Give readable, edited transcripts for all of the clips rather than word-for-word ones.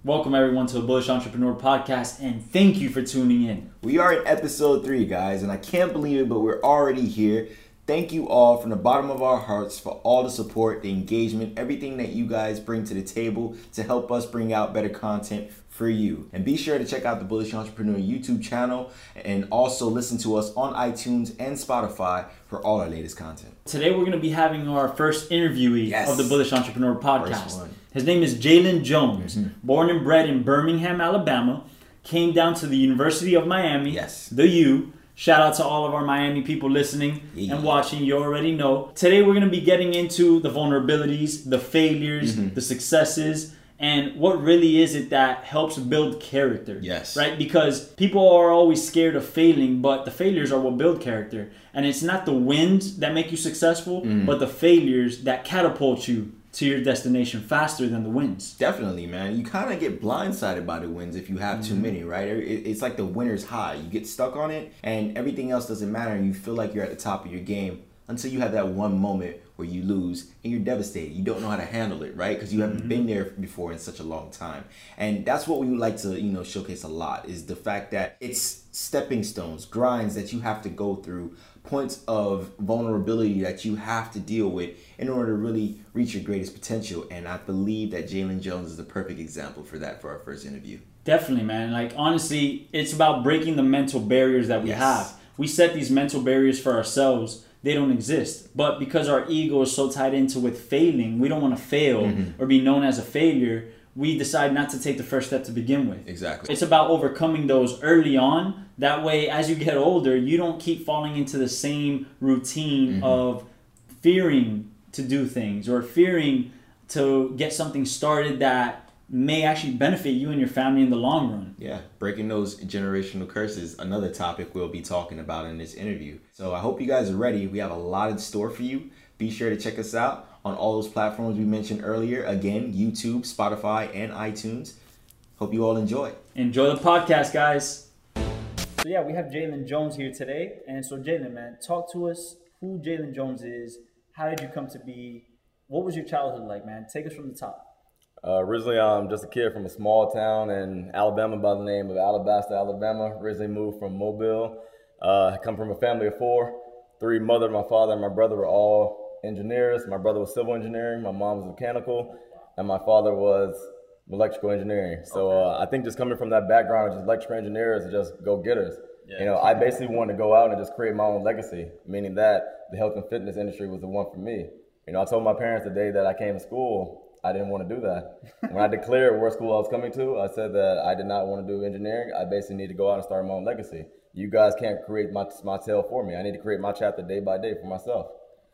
Welcome everyone to the Bullish Entrepreneur Podcast, and thank you for tuning in. We are in episode 3, guys, and I can't believe it, but we're already here. Thank you all from the bottom of our hearts for all the support, the engagement, everything that you guys bring to the table to help us bring out better content for you. And be sure to check out the Bullish Entrepreneur YouTube channel and also listen to us on iTunes and Spotify for all our latest content. Today we're going to be having our first interviewee of the Bullish Entrepreneur Podcast. His name is Jalen Jones, born and bred in Birmingham, Alabama, came down to the University of Miami, the U. Shout out to all of our Miami people listening and watching. You already know. Today we're going to be getting into the vulnerabilities, the failures, the successes, and what really is it that helps build character. Right? Because people are always scared of failing, but the failures are what build character. And it's not the wins that make you successful, but the failures that catapult you to your destination faster than the wins. Definitely, man. You kind of get blindsided by the wins if you have too many, right? It's like the winner's high. You get stuck on it and everything else doesn't matter and you feel like you're at the top of your game until you have that one moment where you lose and you're devastated. You don't know how to handle it, right? Because you haven't been there before in such a long time. And that's what we would like to, showcase a lot, is the fact that it's stepping stones, grinds that you have to go through, points of vulnerability that you have to deal with in order to really reach your greatest potential. And I believe that Jalen Jones is the perfect example for that for our first interview. Definitely, man. Like, honestly, it's about breaking the mental barriers that we have. We set these mental barriers for ourselves. They don't exist. But because our ego is so tied into with failing, we don't want to fail or be known as a failure. We decide not to take the first step to begin with. Exactly. It's about overcoming those early on. That way, as you get older, you don't keep falling into the same routine of fearing to do things or fearing to get something started that may actually benefit you and your family in the long run. Yeah, breaking those generational curses, another topic we'll be talking about in this interview. So I hope you guys are ready. We have a lot in store for you. Be sure to check us out on all those platforms we mentioned earlier. Again, YouTube, Spotify, and iTunes. Hope you all enjoy. Enjoy the podcast, guys. So yeah, we have Jalen Jones here today. And so Jalen, man, talk to us who Jalen Jones is. How did you come to be? What was your childhood like, man? Take us from the top. Originally, I'm just a kid from a small town in Alabama by the name of Alabasta, Alabama. Originally moved from Mobile. I come from a family of 4. 3 mother, my father, and my brother were all engineers. My brother was civil engineering, my mom was mechanical, and my father was electrical engineering. So I think just coming from that background of just electrical engineers, just go-getters. I basically wanted to go out and just create my own legacy, meaning that the health and fitness industry was the one for me. I told my parents the day that I came to school, I didn't want to do that. When I declared what school I was coming to, I said that I did not want to do engineering. I basically need to go out and start my own legacy. You guys can't create my tale for me. I need to create my chapter day by day for myself.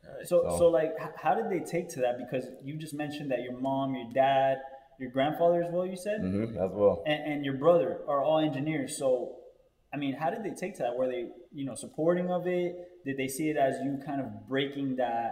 So like, how did they take to that? Because you just mentioned that your mom, your dad, your grandfather as well, you said? As well. And your brother are all engineers. So, I mean, how did they take to that? Were they, supporting of it? Did they see it as you kind of breaking that,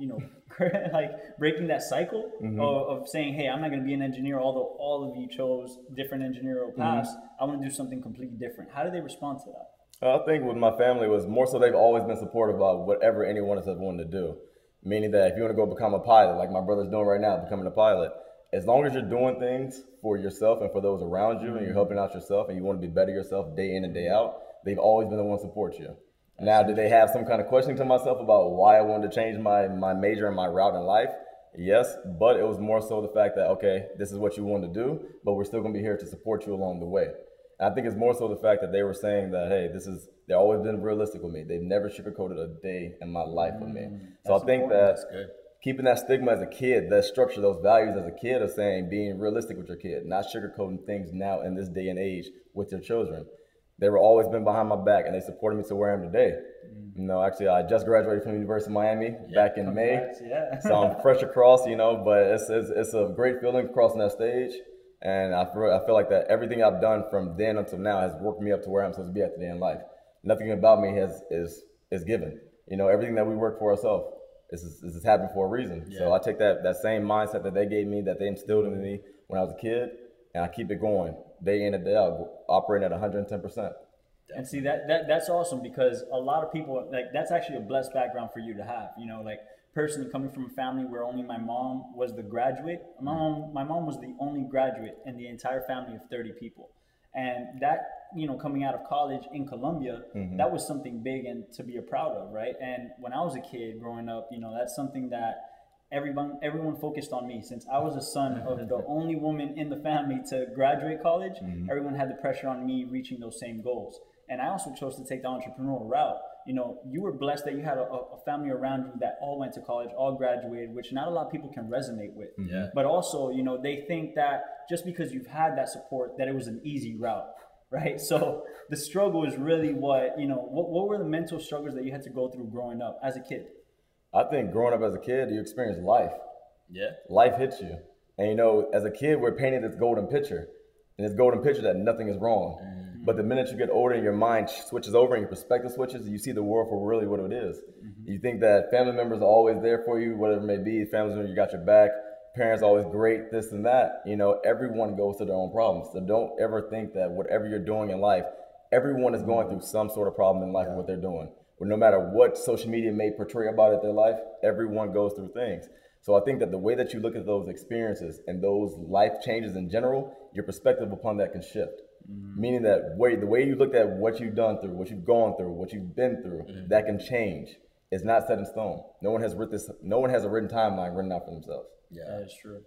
like breaking that cycle of saying, hey, I'm not going to be an engineer, although all of you chose different engineering paths. I want to do something completely different. How did they respond to that? I think with my family was more so they've always been supportive about whatever any one of us wanted to do. Meaning that if you want to go become a pilot, like my brother's doing right now, becoming a pilot, as long as you're doing things for yourself and for those around you and you're helping out yourself and you want to be better yourself day in and day out, they've always been the one to support you. Now, did they have some kind of questioning to myself about why I wanted to change my major and my route in life? Yes, but it was more so the fact that, okay, this is what you want to do, but we're still going to be here to support you along the way. And I think it's more so the fact that they were saying that, hey, they've always been realistic with me. They've never sugarcoated a day in my life with me. So I think that keeping that stigma as a kid, that structure, those values as a kid of saying being realistic with your kid, not sugarcoating things now in this day and age with your children. They were always been behind my back and they supported me to where I am today. Actually, I just graduated from the University of Miami back in May. So I'm fresh across, but it's a great feeling crossing that stage. And I feel like that everything I've done from then until now has worked me up to where I'm supposed to be at today in life. Nothing about me is given. Everything that we work for ourselves is happening for a reason. So I take that same mindset that they gave me, that they instilled in me when I was a kid, and I keep it going day in and day out, operating at 110%. And see that's awesome, because a lot of people, like, that's actually a blessed background for you to have. You know, like, personally, coming from a family where only my mom was the graduate. My mom was the only graduate in the entire family of 30 people. And that, you know, coming out of college in Colombia, that was something big and to be proud of, right? And when I was a kid growing up, you know, that's something that everyone focused on me. Since I was a son of the only woman in the family to graduate college, everyone had the pressure on me reaching those same goals. And I also chose to take the entrepreneurial route. You know, you were blessed that you had a family around you that all went to college, all graduated, which not a lot of people can resonate with. Yeah. But also, you know, they think that just because you've had that support, that it was an easy route, right? So the struggle is really what, you know, what were the mental struggles that you had to go through growing up as a kid? I think growing up as a kid, you experience life. Yeah. Life hits you. And, you know, as a kid, we're painted this golden picture. And this golden picture that nothing is wrong. But the minute you get older and your mind switches over and your perspective switches, you see the world for really what it is. You think that family members are always there for you, whatever it may be. Family members, you got your back. Parents always great, this and that. You know, everyone goes through their own problems. So don't ever think that whatever you're doing in life, everyone is going through some sort of problem in life with what they're doing. Well, no matter what social media may portray about it, their life, everyone goes through things. So I think that the way that you look at those experiences and those life changes in general, your perspective upon that can shift. Meaning that the way you look at what you've done through, what you've gone through, what you've been through, that can change. It's not set in stone. No one has a written timeline written out for themselves. Yeah, that is true.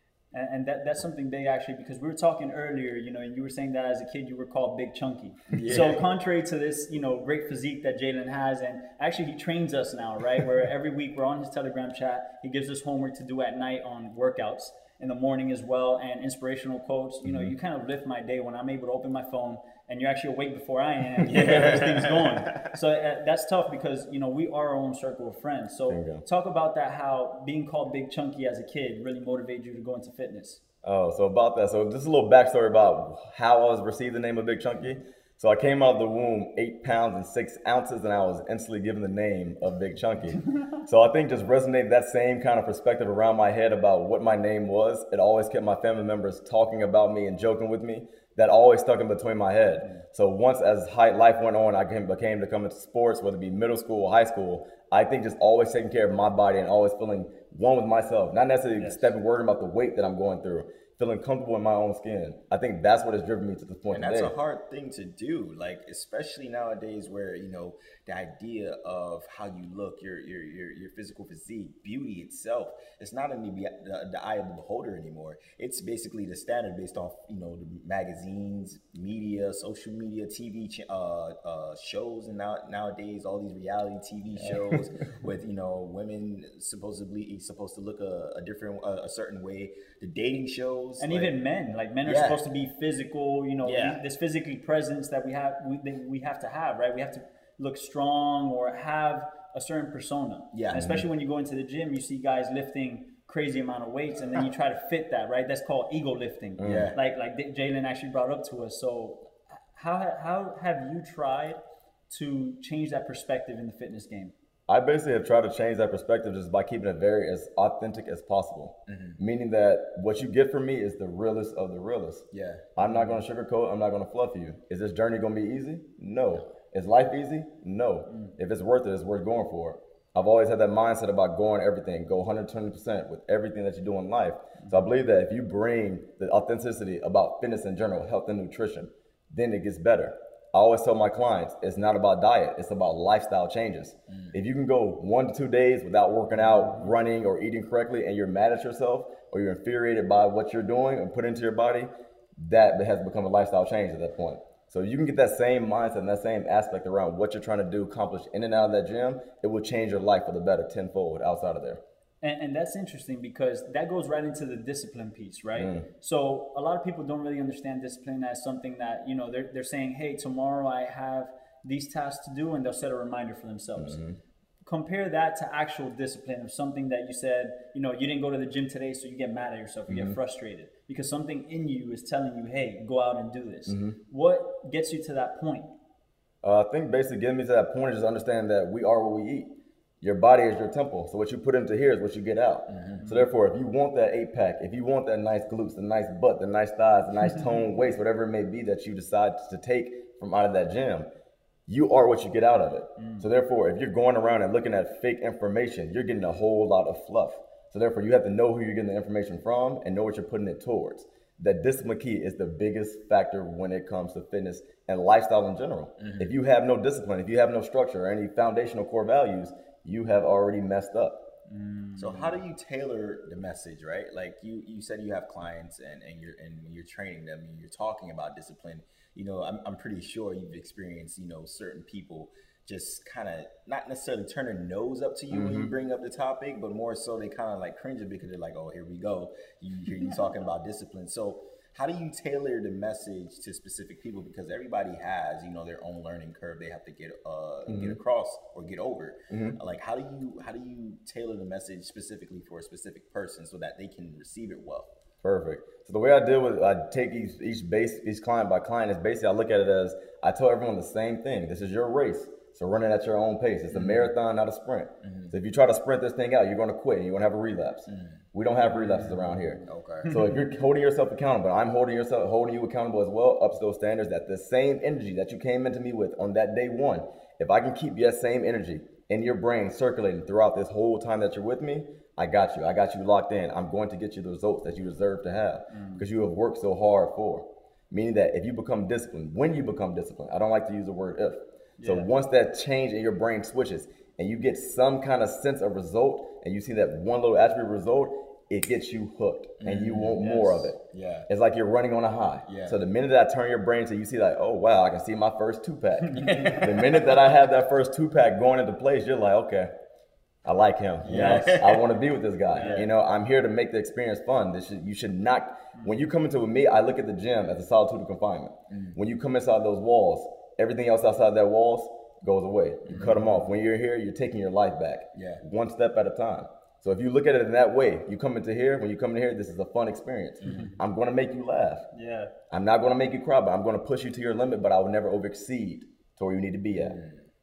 And that's something big, actually, because we were talking earlier, you know, and you were saying that as a kid you were called Big Chunky. Yeah. So contrary to this, you know, great physique that Jalen has, and actually he trains us now, right? Where every week we're on his Telegram chat. He gives us homework to do at night on workouts, in the morning as well, and inspirational quotes. You know, you kind of lift my day when I'm able to open my phone and you're actually awake before I am. You get those things going. So that's tough, because, you know, we are our own circle of friends. So talk about that, how being called Big Chunky as a kid really motivated you to go into fitness. Oh, so about that. So just a little backstory about how I was received the name of Big Chunky. So I came out of the womb 8 pounds and 6 ounces, and I was instantly given the name of Big Chunky. So I think just resonated that same kind of perspective around my head about what my name was. It always kept my family members talking about me and joking with me. That always stuck in between my head. So once as life went on, I became to come into sports, whether it be middle school or high school. I think just always taking care of my body and always feeling one with myself, not necessarily stepping worried about the weight that I'm going through. Feeling comfortable in my own skin. I think that's what has driven me to this point. And that's a hard thing to do, like, especially nowadays, where, you know, the idea of how you look, your physical physique, beauty itself, it's not in the eye of the beholder anymore. It's basically the standard based off, you know, the magazines, media, social media, TV shows, and nowadays all these reality TV shows with, you know, women supposed to look a certain way, the dating shows. And like, even men are supposed to be physical, you know, this physically presence that we have to have, right? We have to look strong or have a certain persona. Yeah. And especially when you go into the gym, you see guys lifting crazy amount of weights, and then you try to fit that, right? That's called ego lifting. Yeah. Like Jalen actually brought up to us. So how have you tried to change that perspective in the fitness game? I basically have tried to change that perspective just by keeping it very as authentic as possible. Meaning that what you get from me is the realest of the realest. Yeah. I'm not going to sugarcoat. I'm not going to fluff you. Is this journey going to be easy? No. Is life easy? No. If it's worth it, it's worth going for it. I've always had that mindset about going everything, go 120% with everything that you do in life. So I believe that if you bring the authenticity about fitness in general, health and nutrition, then it gets better. I always tell my clients, it's not about diet, it's about lifestyle changes. If you can go 1 to 2 days without working out, running, or eating correctly, and you're mad at yourself, or you're infuriated by what you're doing and put into your body, that has become a lifestyle change at that point. So you can get that same mindset and that same aspect around what you're trying to do, accomplish in and out of that gym, it will change your life for the better tenfold outside of there. And that's interesting, because that goes right into the discipline piece, right? So a lot of people don't really understand discipline as something that, you know, they're saying, hey, tomorrow I have these tasks to do, and they'll set a reminder for themselves. Compare that to actual discipline of something that you said, you know, you didn't go to the gym today, so you get mad at yourself, you get frustrated because something in you is telling you, hey, go out and do this. What gets you to that point? I think basically getting me to that point is just understanding that we are what we eat. Your body is your temple. So what you put into here is what you get out. So therefore, if you want that 8-pack, if you want that nice glutes, the nice butt, the nice thighs, the nice toned waist, whatever it may be that you decide to take from out of that gym, you are what you get out of it. So therefore, if you're going around and looking at fake information, you're getting a whole lot of fluff. So therefore, you have to know who you're getting the information from and know what you're putting it towards. That discipline key is the biggest factor when it comes to fitness and lifestyle in general. If you have no discipline, if you have no structure or any foundational core values, you have already messed up. So how do you tailor the message, right? Like you said you have clients and you're training them and you're talking about discipline. You know, I'm pretty sure you've experienced, you know, certain people just kind of not necessarily turn their nose up to you when you bring up the topic, but more so they kind of like cringe it because they're like, oh, here we go. You hear you talking about discipline. So how do you tailor the message to specific people? Because everybody has, you know, their own learning curve they have to get across or get over. Like how do you tailor the message specifically for a specific person so that they can receive it well? Perfect. So the way I deal with, I take each client by client is basically I look at it as I tell everyone the same thing. This is your race. So run it at your own pace. It's a marathon, not a sprint. So if you try to sprint this thing out, you're going to quit and you're going to have a relapse. We don't have relapses around here. Okay. So if you're holding yourself accountable, I'm holding you accountable as well, up to those standards, that the same energy that you came into me with on that day one, if I can keep that same energy in your brain circulating throughout this whole time that you're with me, I got you. I got you locked in. I'm going to get you the results that you deserve to have because you have worked so hard for. Meaning that if you become disciplined, when you become disciplined, I don't like to use the word if. So once that change in your brain switches and you get some kind of sense of result and you see that one little attribute result, it gets you hooked and you want more of it. Yeah. It's like you're running on a high. Yeah. So the minute that I turn your brain to you see like, oh, wow, I can see my first 2-pack. The minute that I have that first 2-pack going into place, you're like, okay, I like him. Yes. You know, I want to be with this guy. Yeah. You know, I'm here to make the experience fun. You should not, when you come into with me, I look at the gym as a solitude of confinement. When you come inside those walls, everything else outside that walls goes away. You cut them off. When you're here, you're taking your life back. One step at a time. So if you look at it in that way, you come into here, when you come in here, this is a fun experience. I'm going to make you laugh. I'm not going to make you cry, but I'm going to push you to your limit, but I will never overexceed to where you need to be at.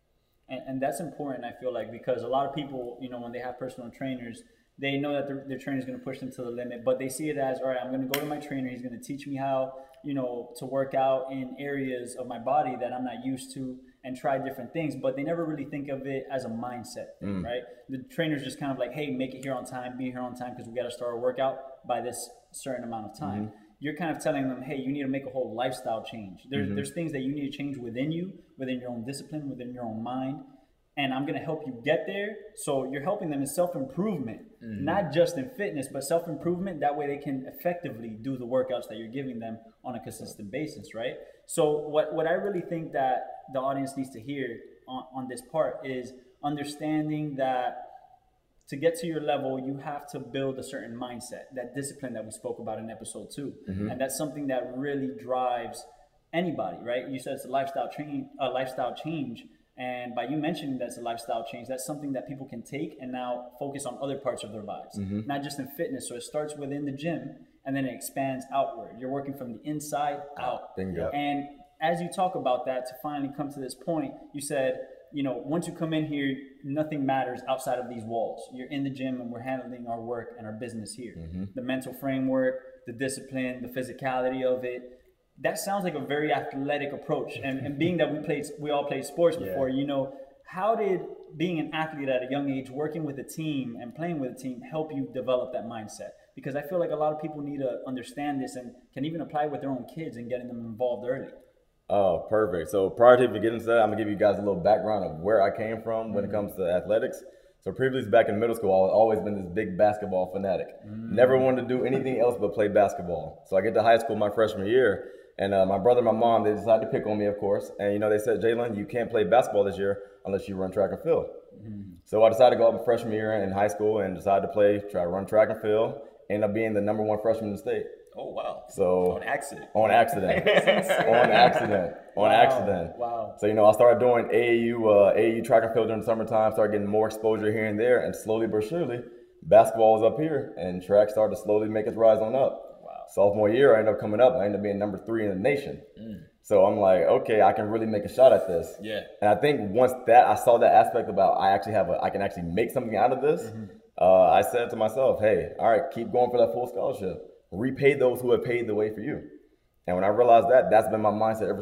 And that's important, I feel like, because a lot of people, you know, when they have personal trainers, they know that their trainer is going to push them to the limit, but they see it as, all right, I'm going to go to my trainer. He's going to teach me how, you know, to work out in areas of my body that I'm not used to and try different things, but they never really think of it as a mindset thing, right? The trainer's just kind of like, hey, make it here on time, be here on time, because we got to start our workout by this certain amount of time. You're kind of telling them, hey, you need to make a whole lifestyle change. There's things that you need to change within you, within your own discipline, within your own mind. And I'm going to help you get there. So you're helping them in self-improvement, not just in fitness, but self-improvement. That way they can effectively do the workouts that you're giving them on a consistent basis, right? So what I really think that the audience needs to hear on this part is understanding that to get to your level, you have to build a certain mindset, that discipline that we spoke about in episode 2. And that's something that really drives anybody, right? You said it's a lifestyle change. And by you mentioning that's a lifestyle change, that's something that people can take and now focus on other parts of their lives, not just in fitness. So it starts within the gym and then it expands outward. You're working from the inside out. Bingo. And as you talk about that, to finally come to this point, you said, you know, once you come in here, nothing matters outside of these walls. You're in the gym and we're handling our work and our business here. The mental framework, the discipline, the physicality of it. That sounds like a very athletic approach. And being that we all played sports before, you know, how did being an athlete at a young age, working with a team and playing with a team help you develop that mindset? Because I feel like a lot of people need to understand this and can even apply it with their own kids and getting them involved early. Oh, perfect. So prior to getting into that, I'm going to give you guys a little background of where I came from when it comes to athletics. So previously back in middle school, I've always been this big basketball fanatic. Never wanted to do anything else but play basketball. So I get to high school my freshman year. And my brother and my mom, they decided to pick on me, of course. And, you know, they said, Jalen, you can't play basketball this year unless you run track and field. So I decided to go up in freshman year in high school and decided to try to run track and field. Ended up being the #1 freshman in the state. Oh, wow. So on accident. On accident. On accident. On accident. Wow. So, you know, I started doing AAU track and field during the summertime, started getting more exposure here and there. And slowly but surely, basketball was up here and track started to slowly make its rise on up. Sophomore year, I ended up coming up. I ended up being #3 in the nation. So I'm like, okay, I can really make a shot at this. Yeah. And I think once that I saw that aspect about I can actually make something out of this, I said to myself, hey, all right, keep going for that full scholarship. Repay those who have paid the way for you. And when I realized that, that's been my mindset ever since.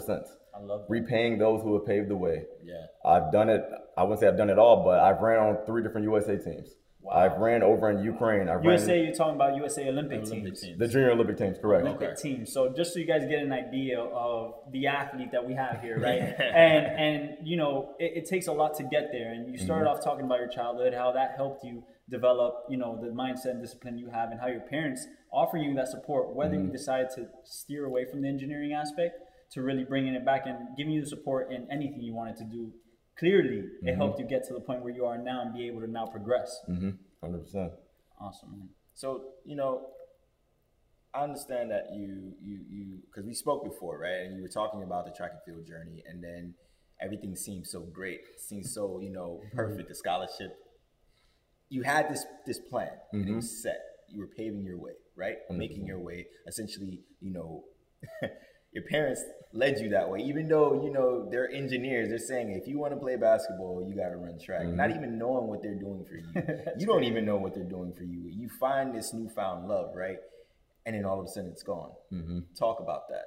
I love that. Repaying those who have paved the way. Yeah. I've done it. I wouldn't say I've done it all, but I've ran on 3 different USA teams. Wow. I've ran over in Ukraine. You're talking about USA Olympic teams. The Junior Olympic teams, correct. Olympic teams. So just so you guys get an idea of the athlete that we have here, right? and you know, it takes a lot to get there. And you started off talking about your childhood, how that helped you develop, you know, the mindset and discipline you have, and how your parents offer you that support, whether you decide to steer away from the engineering aspect to really bringing it back and giving you the support in anything you wanted to do. Clearly, it helped you get to the point where you are now and be able to now progress. 100%. Awesome, man. So, you know, I understand that you because we spoke before, right? And you were talking about the track and field journey, and then everything seemed so great, seems so, you know, perfect, the scholarship. You had this plan, and it was set. You were paving your way, right? Making your way. Essentially, you know, your parents led you that way, even though, you know, they're engineers. They're saying, if you want to play basketball, you got to run track. Not even knowing what they're doing for you. You don't even know what they're doing for you. You find this newfound love, right? And then all of a sudden it's gone. Talk about that.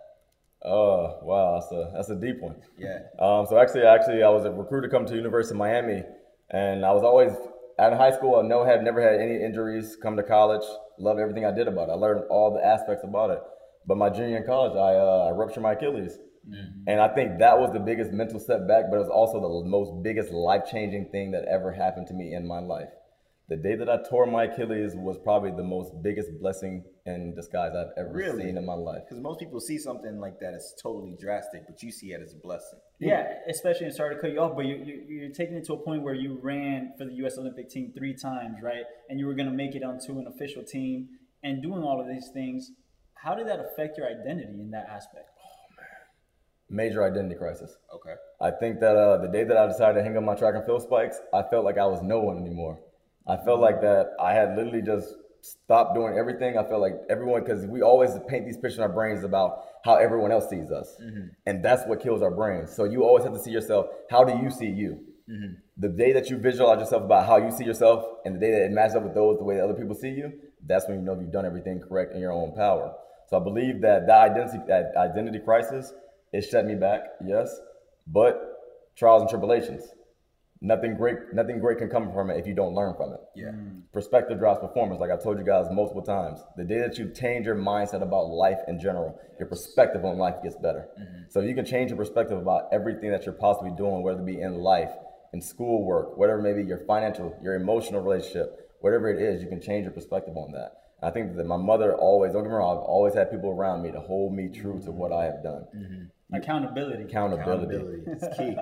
Oh, wow. That's a deep one. Yeah. So actually, I was a recruiter coming to University of Miami, and I was always out of high school. I had never had any injuries. Come to college, love everything I did about it. I learned all the aspects about it. But my junior in college, I ruptured my Achilles. And I think that was the biggest mental setback, but it was also the most biggest life-changing thing that ever happened to me in my life. The day that I tore my Achilles was probably the most biggest blessing in disguise I've ever seen in my life. Because most people see something like that as totally drastic, but you see it as a blessing. Yeah, especially, and sorry to cut you off, but you're taking it to a point where you ran for the U.S. Olympic team 3 times, right? And you were going to make it onto an official team and doing all of these things. How did that affect your identity in that aspect? Oh, man. Major identity crisis. Okay. I think that the day that I decided to hang up my track and field spikes, I felt like I was no one anymore. I felt like that I had literally just stopped doing everything. I felt like everyone, because we always paint these pictures in our brains about how everyone else sees us. And that's what kills our brains. So you always have to see yourself, how do you see you? The day that you visualize yourself about how you see yourself, and the day that it matches up with the way that other people see you, that's when you know you've done everything correct in your own power. So I believe that identity crisis, it set me back, yes, but trials and tribulations. Nothing great can come from it if you don't learn from it. Yeah. Perspective drives performance, like I've told you guys multiple times. The day that you change your mindset about life in general, your perspective on life gets better. So if you can change your perspective about everything that you're possibly doing, whether it be in life, in schoolwork, whatever it may be, your financial, your emotional relationship, whatever it is, you can change your perspective on that. I think that my mother always, don't get me wrong, I've always had people around me to hold me true to what I have done. Accountability. It's key.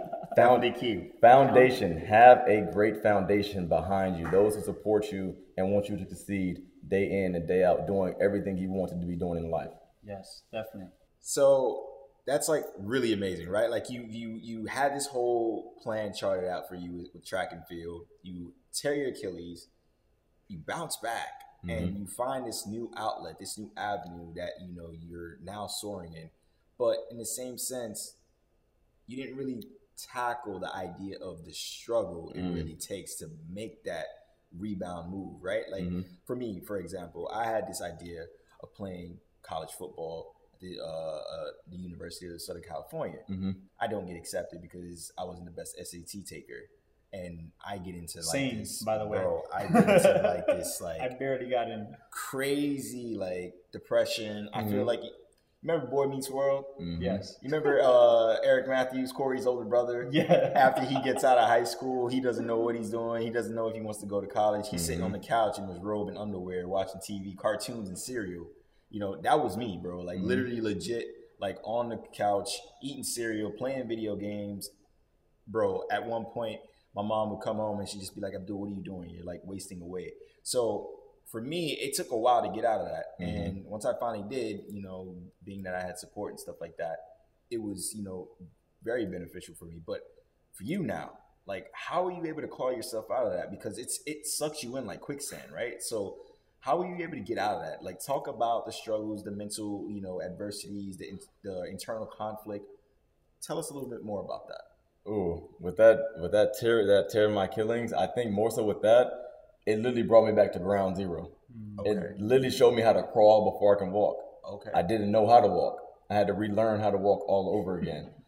Foundation. Have a great foundation behind you. Those who support you and want you to succeed day in and day out, doing everything you wanted to be doing in life. Yes, definitely. So that's like really amazing, right? Like you had this whole plan charted out for you with track and field. You tear your Achilles, you bounce back, and you find this new outlet, this new avenue that, you know, you're now soaring in. But in the same sense, you didn't really tackle the idea of the struggle it really takes to make that rebound move, right? Like for me, for example, I had this idea of playing college football at the University of Southern California. I don't get accepted because I wasn't the best SAT taker. And I get into like Same, this, by the way. bro, I get into like this, like I barely got in. Crazy, like depression. I feel like, remember Boy Meets World? Yes. You remember Eric Matthews, Corey's older brother? Yeah. After he gets out of high school, he doesn't know what he's doing. He doesn't know if he wants to go to college. He's sitting on the couch in his robe and underwear, watching TV, cartoons, and cereal. You know, that was me, bro. Like literally legit, like on the couch, eating cereal, playing video games. Bro, at one point, my mom would come home and she'd just be like, Abdul, what are you doing? You're like wasting away. So for me, it took a while to get out of that. And once I finally did, you know, being that I had support and stuff like that, it was, you know, very beneficial for me. But for you now, like, how are you able to call yourself out of that? Because it sucks you in like quicksand, right? So how are you able to get out of that? Like, talk about the struggles, the mental, you know, adversities, the internal conflict. Tell us a little bit more about that. Ooh, with that tear in my Achilles, I think more so with that, it literally brought me back to ground zero. Okay. It literally showed me how to crawl before I can walk. Okay. I didn't know how to walk. I had to relearn how to walk all over again.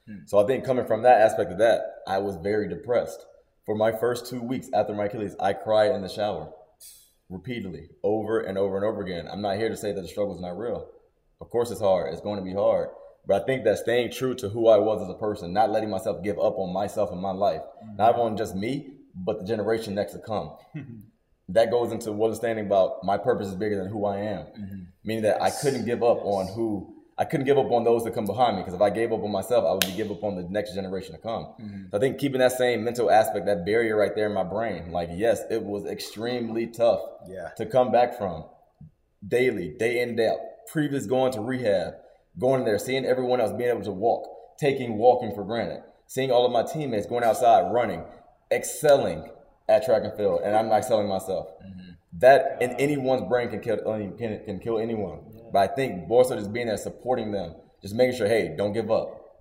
So I think coming from that aspect of that, I was very depressed. For my first 2 weeks after my Achilles, I cried in the shower repeatedly, over and over and over again. I'm not here to say that the struggle is not real. Of course it's hard. It's going to be hard. But I think that staying true to who I was as a person, not letting myself give up on myself and my life, not on just me, but the generation next to come. That goes into understanding about my purpose is bigger than who I am. Meaning that I couldn't give up on those that come behind me, because if I gave up on myself, I would be give up on the next generation to come. So I think keeping that same mental aspect, that barrier right there in my brain, like, yes, it was extremely tough to come back from daily, day in, day out. Previous going to rehab, going in there, seeing everyone else being able to walk, taking walking for granted, seeing all of my teammates going outside, running, excelling at track and field, and I'm not excelling myself. That in anyone's brain can kill anyone. But I think more so just being there, supporting them, just making sure, hey, don't give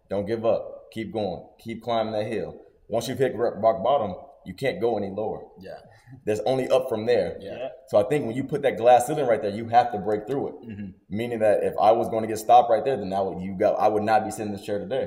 up, keep going, keep climbing that hill. Once you've hit rock bottom, you can't go any lower. There's only up from there. So I think when you put that glass ceiling right there, you have to break through it. Meaning that if I was going to get stopped right there, then I would not be sitting in this chair today.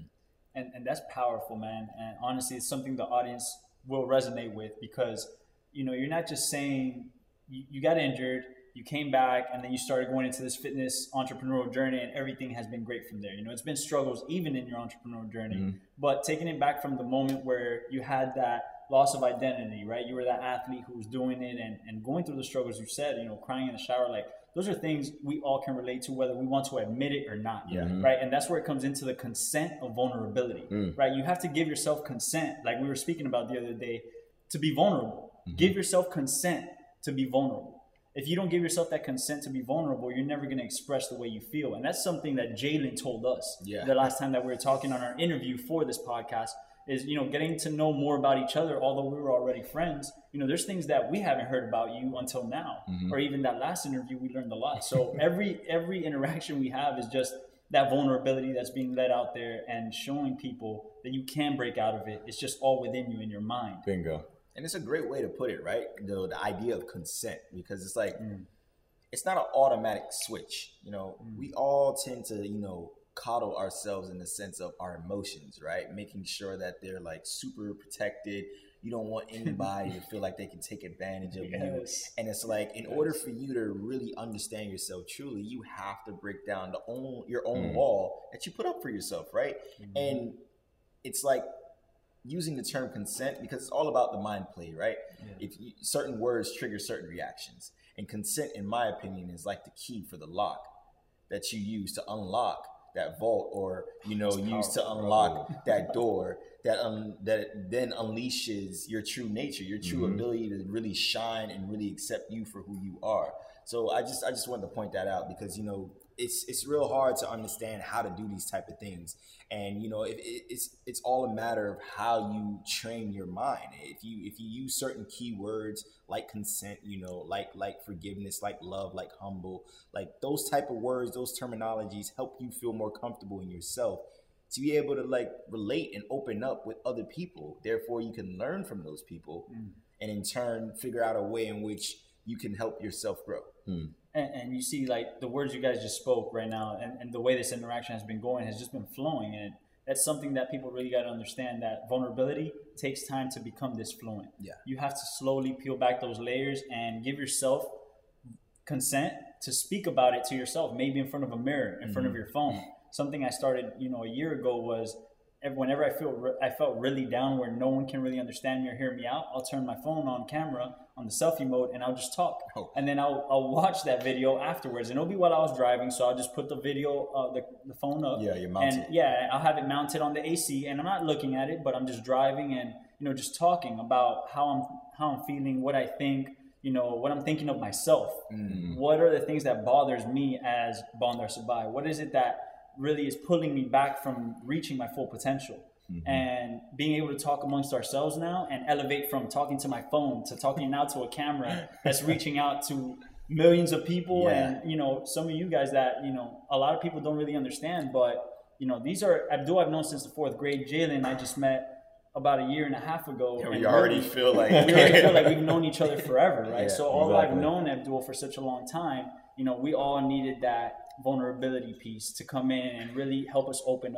And that's powerful, man. And honestly, it's something the audience will resonate with, because, you know, you're not just saying you got injured, you came back, and then you started going into this fitness entrepreneurial journey, and everything has been great from there. You know, it's been struggles even in your entrepreneurial journey, but taking it back from the moment where you had that loss of identity, right? You were that athlete who was doing it and going through the struggles you said, you know, crying in the shower, like, those are things we all can relate to, whether we want to admit it or not, right? And that's where it comes into the consent of vulnerability, right? You have to give yourself consent, like we were speaking about the other day, to be vulnerable. Give yourself consent to be vulnerable. If you don't give yourself that consent to be vulnerable, you're never going to express the way you feel. And that's something that Jalen told us the last time that we were talking on our interview for this podcast, is, you know, getting to know more about each other. Although we were already friends, you know, there's things that we haven't heard about you until now, or even that last interview, we learned a lot. So every interaction we have is just that vulnerability that's being let out there and showing people that you can break out of it. It's just all within you in your mind. Bingo. And it's a great way to put it, right? The idea of consent, because it's like, it's not an automatic switch. You know, we all tend to, you know, coddle ourselves in the sense of our emotions, right? Making sure that they're like super protected. You don't want anybody to feel like they can take advantage of you. And it's like, in order for you to really understand yourself truly, you have to break down your own wall that you put up for yourself, right? And it's like, using the term consent, because it's all about the mind play, right? Certain words trigger certain reactions, and consent, in my opinion, is like the key for the lock that you use to unlock that vault, or, you know, use to unlock that door that then unleashes your true nature, your true ability to really shine and really accept you for who you are. So I just wanted to point that out, because, you know, it's real hard to understand how to do these type of things. And, you know, it's all a matter of how you train your mind. If you use certain keywords like consent, you know, like forgiveness, like love, like humble, like those type of words, those terminologies help you feel more comfortable in yourself to be able to like relate and open up with other people. Therefore, you can learn from those people and in turn figure out a way in which you can help yourself grow. And you see, like, the words you guys just spoke right now, and the way this interaction has been going has just been flowing. And that's something that people really got to understand, that vulnerability takes time to become this fluent. You have to slowly peel back those layers and give yourself consent to speak about it to yourself, maybe in front of a mirror, in front of your phone. Something I started, you know, a year ago was, whenever I felt really down, where no one can really understand me or hear me out, I'll turn my phone on camera on the selfie mode and I'll just talk. And then I'll watch that video afterwards, and it'll be while I was driving. So I'll just put the video, the phone up. You mount it. Yeah, I'll have it mounted on the AC, and I'm not looking at it, but I'm just driving and, you know, just talking about how I'm feeling, what I think, you know, what I'm thinking of myself. What are the things that bothers me as Bandar Sabai? What is it that really is pulling me back from reaching my full potential? And being able to talk amongst ourselves now and elevate from talking to my phone to talking now to a camera that's reaching out to millions of people. And, you know, some of you guys that, you know, a lot of people don't really understand, but, you know, these are Abdul I've known since the 4th grade. Jalen I just met about a year and a half ago. We already feel like we've known each other forever, right? So although I've known Abdul for such a long time, you know, we all needed that vulnerability piece to come in and really help us open up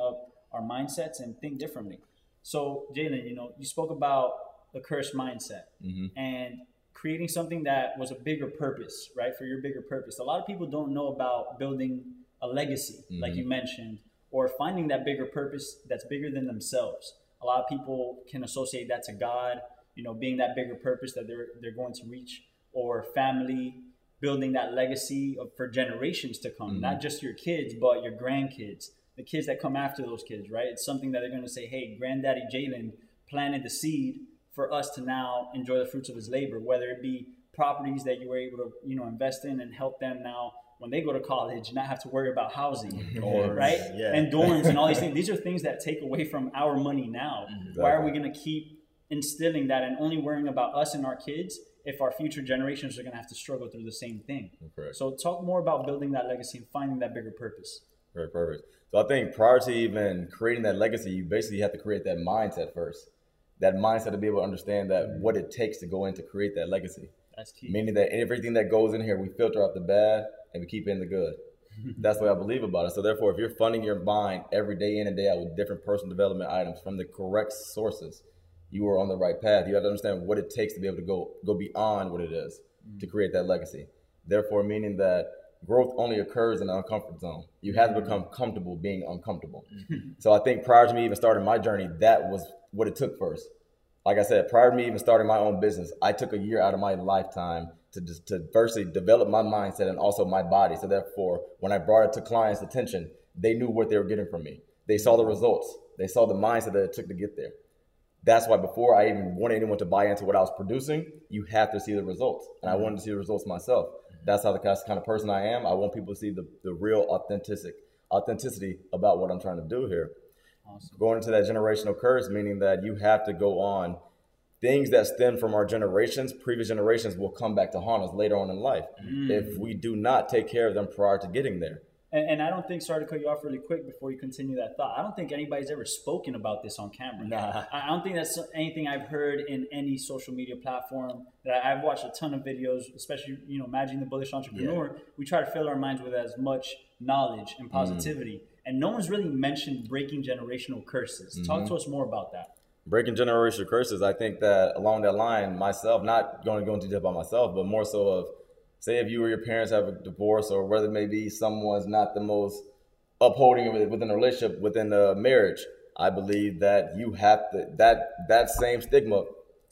our mindsets and think differently. So Jalen, you spoke about the cursed mindset and creating something that was a bigger purpose, right? For your bigger purpose. A lot of people don't know about building a legacy, like you mentioned, or finding that bigger purpose that's bigger than themselves. A lot of people can associate that to God, being that bigger purpose that they're going to reach, or family, building that legacy for generations to come, not just your kids, but your grandkids, the kids that come after those kids, right? It's something that they're going to say, hey, Granddaddy Jalen planted the seed for us to now enjoy the fruits of his labor, whether it be properties that you were able to, invest in and help them now when they go to college, not have to worry about housing, right? Yeah. And dorms and all these things. These are things that take away from our money now. Exactly. Why are we going to keep instilling that and only worrying about us and our kids if our future generations are going to have to struggle through the same thing? Correct. So talk more about building that legacy and finding that bigger purpose. Very perfect. So I think prior to even creating that legacy, you basically have to create that mindset first. That mindset to be able to understand that what it takes to go in to create that legacy. That's key. Meaning that everything that goes in here, we filter out the bad and we keep in the good. That's what I believe about it. So therefore, if you're funding your mind every day in and day out with different personal development items from the correct sources, you are on the right path. You have to understand what it takes to be able to go beyond what it is to create that legacy. Therefore, meaning that growth only occurs in an uncomfort zone. You have to become comfortable being uncomfortable. So I think prior to me even starting my journey, that was what it took first. Like I said, prior to me even starting my own business, I took a year out of my lifetime to firstly develop my mindset and also my body. So therefore, when I brought it to clients' attention, they knew what they were getting from me. They saw the results. They saw the mindset that it took to get there. That's why before I even wanted anyone to buy into what I was producing, you have to see the results. And I wanted to see the results myself. That's how the kind of person I am. I want people to see the real authenticity about what I'm trying to do here. Awesome. Going into that generational curse, meaning that you have to go on. Things that stem from our generations, previous generations, will come back to haunt us later on in life if we do not take care of them prior to getting there. And I don't think, sorry to cut you off really quick before you continue that thought, I don't think anybody's ever spoken about this on camera. Nah. I don't think that's anything I've heard in any social media platform. That I've watched a ton of videos, especially, Managing the Bullish Entrepreneur. Yeah. We try to fill our minds with as much knowledge and positivity. And no one's really mentioned breaking generational curses. Talk to us more about that. Breaking generational curses, I think that along that line, myself, not going to go into detail about myself, but more so of, say if you or your parents have a divorce, or whether maybe someone's not the most upholding within a relationship, within a marriage, I believe that you have to, that same stigma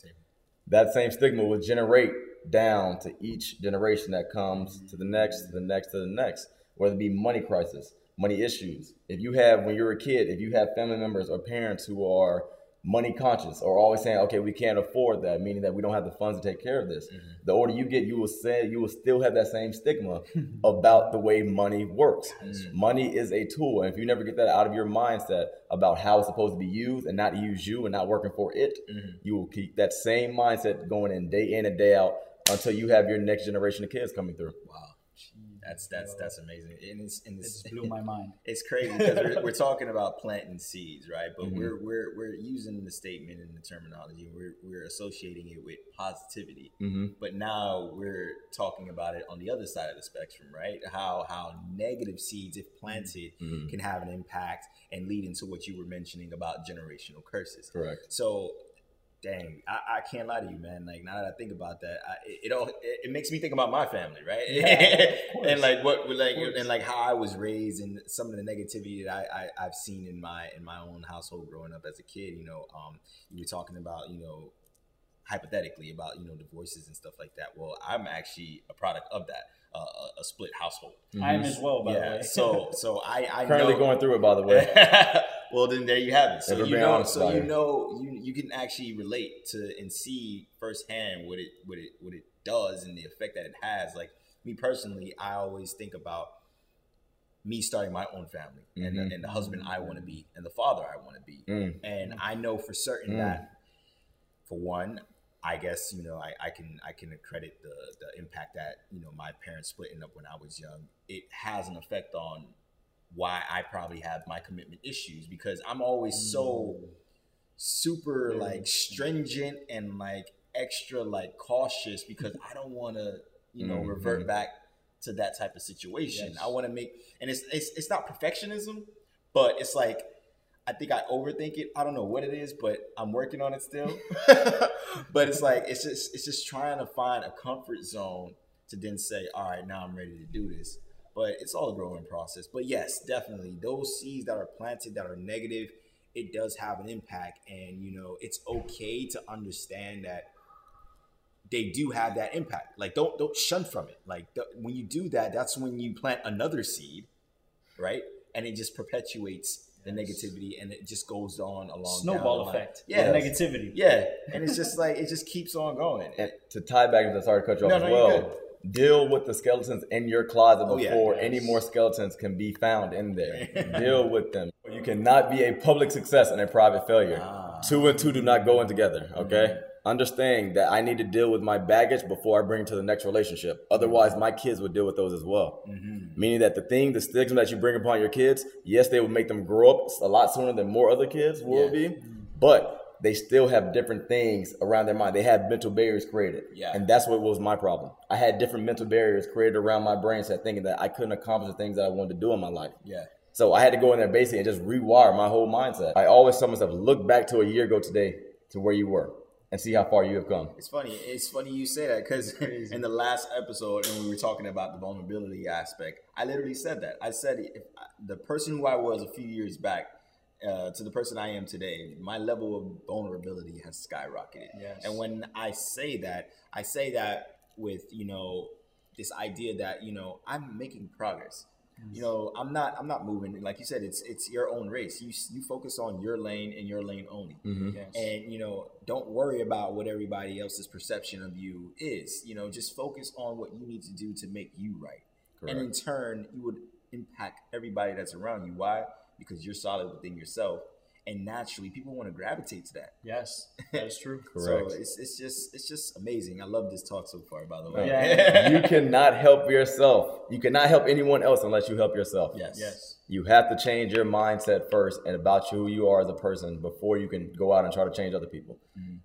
will generate down to each generation that comes to the next, to the next, to the next, whether it be money crisis, money issues. If you have, when you're a kid, if you have family members or parents who are money conscious or always saying, okay, we can't afford that, meaning that we don't have the funds to take care of this. The older you get, you will still have that same stigma about the way money works. Money is a tool. And if you never get that out of your mindset about how it's supposed to be used and not use you and not working for it, you will keep that same mindset going in and day out until you have your next generation of kids coming through. Wow. That's amazing, and it just blew my mind. It's crazy because we're talking about planting seeds, right? But we're using the statement and the terminology. We're associating it with positivity. But now we're talking about it on the other side of the spectrum, right? How negative seeds, if planted, can have an impact and lead into what you were mentioning about generational curses. Correct. So. Dang, I can't lie to you, man. Like, now that I think about that, it makes me think about my family, right? Yeah, and like how I was raised and some of the negativity that I've seen in my own household growing up as a kid. You were talking about, hypothetically about, divorces and stuff like that. Well, I'm actually a product of that. A split household. I am as well, by the way. So I currently going through it, by the way. Well, then there you have it. So you can actually relate to and see firsthand what it does and the effect that it has. Like me personally, I always think about me starting my own family and the husband I want to be and the father I want to be. And I know for certain that, for one, I guess, I can credit the impact that, my parents splitting up when I was young. It has an effect on why I probably have my commitment issues, because I'm always so super like stringent and like extra like cautious, because I don't want to, revert back to that type of situation. Yes. I want to make, and it's not perfectionism, but it's like, I think I overthink it. I don't know what it is, but I'm working on it still. But it's like it's just trying to find a comfort zone to then say, all right, now I'm ready to do this. But it's all a growing process. But yes, definitely those seeds that are planted that are negative, it does have an impact. And it's okay to understand that they do have that impact. Like don't shun from it. Like when you do that, that's when you plant another seed, right? And it just perpetuates the negativity, and it just goes on along snowball effect. Yeah, negativity. Yeah, and it's just like it just keeps on going. And to tie back into, sorry to cut you off as well. Deal with the skeletons in your closet before any more skeletons can be found in there. Deal with them. You cannot be a public success and a private failure. 2 and 2 do not go in together. Okay. Understand that I need to deal with my baggage before I bring it to the next relationship. Otherwise, my kids would deal with those as well. Meaning that the stigma that you bring upon your kids, yes, they will make them grow up a lot sooner than more other kids will be, but they still have different things around their mind. They have mental barriers created. And that's what was my problem. I had different mental barriers created around my brain set, thinking that I couldn't accomplish the things that I wanted to do in my life. So I had to go in there basically and just rewire my whole mindset. I always tell myself, look back to a year ago today to where you were and see how far you have come. It's funny you say that, because in the last episode, when we were talking about the vulnerability aspect, I literally said that. I said if the person who I was a few years back to the person I am today, my level of vulnerability has skyrocketed. And when I say that with this idea that I'm making progress. I'm not moving. Like you said, it's your own race. You focus on your lane and your lane only. And don't worry about what everybody else's perception of you is. Just focus on what you need to do to make you right. Correct. And in turn, you would impact everybody that's around you. Why? Because you're solid within yourself. And naturally, people want to gravitate to that. Yes, that is true. Correct. So it's just amazing. I love this talk so far, by the way. You cannot help yourself. You cannot help anyone else unless you help yourself. Yes. You have to change your mindset first and about who you are as a person before you can go out and try to change other people.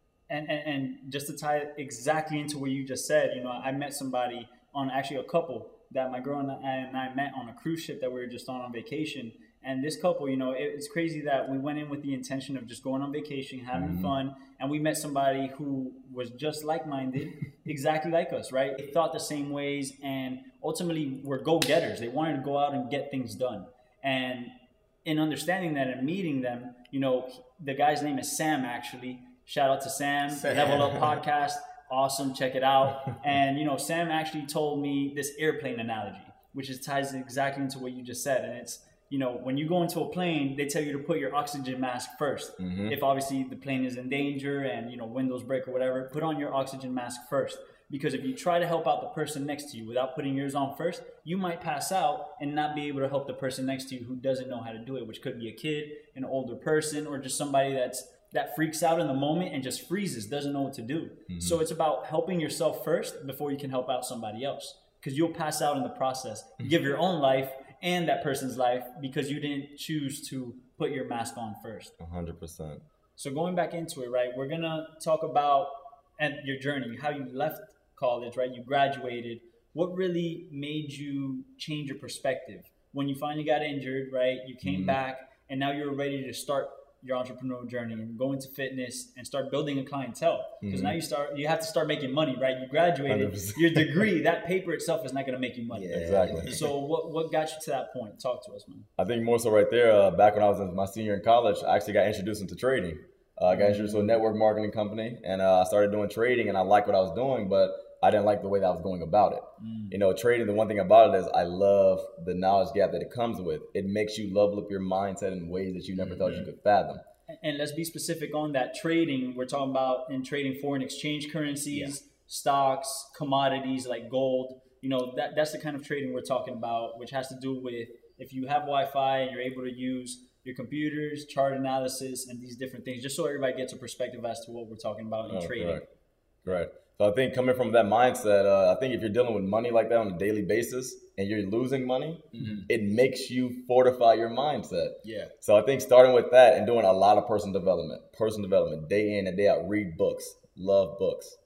And just to tie it exactly into what you just said, I met somebody actually a couple that my girl and I met on a cruise ship that we were just on vacation. And this couple, it's crazy that we went in with the intention of just going on vacation, having fun. And we met somebody who was just like-minded, exactly like us, right? They thought the same ways, and ultimately were go-getters. They wanted to go out and get things done. And in understanding that and meeting them, the guy's name is Sam, actually. Shout out to Sam. Level Up Podcast. Awesome. Check it out. And, Sam actually told me this airplane analogy, which ties exactly into what you just said. And it's, when you go into a plane, they tell you to put your oxygen mask first. If obviously the plane is in danger and, windows break or whatever, put on your oxygen mask first. Because if you try to help out the person next to you without putting yours on first, you might pass out and not be able to help the person next to you who doesn't know how to do it, which could be a kid, an older person, or just somebody that freaks out in the moment and just freezes, doesn't know what to do. So it's about helping yourself first before you can help out somebody else. Because you'll pass out in the process. You give your own life and that person's life because you didn't choose to put your mask on first. 100%. So going back into it, right, we're going to talk about your journey, how you left college, right? You graduated. What really made you change your perspective? When you finally got injured, right, you came back and now you're ready to start your entrepreneurial journey and go into fitness and start building a clientele. Because now you have to start making money, right? You graduated, 100%. Your degree, that paper itself is not going to make you money. Exactly. So what got you to that point? Talk to us, man. I think more so right there, back when I was in my senior in college, I actually got introduced into trading. I got introduced to a network marketing company, and I started doing trading, and I liked what I was doing, but I didn't like the way that I was going about it. Trading, the one thing about it is I love the knowledge gap that it comes with. It makes you level up your mindset in ways that you never thought you could fathom. And let's be specific on that trading. We're talking about in trading foreign exchange currencies, stocks, commodities like gold. That's the kind of trading we're talking about, which has to do with if you have Wi-Fi and you're able to use your computers, chart analysis, and these different things, just so everybody gets a perspective as to what we're talking about in trading. Correct. So I think coming from that mindset, I think if you're dealing with money like that on a daily basis and you're losing money, it makes you fortify your mindset. So I think starting with that and doing a lot of personal development, day in and day out, read books, love books.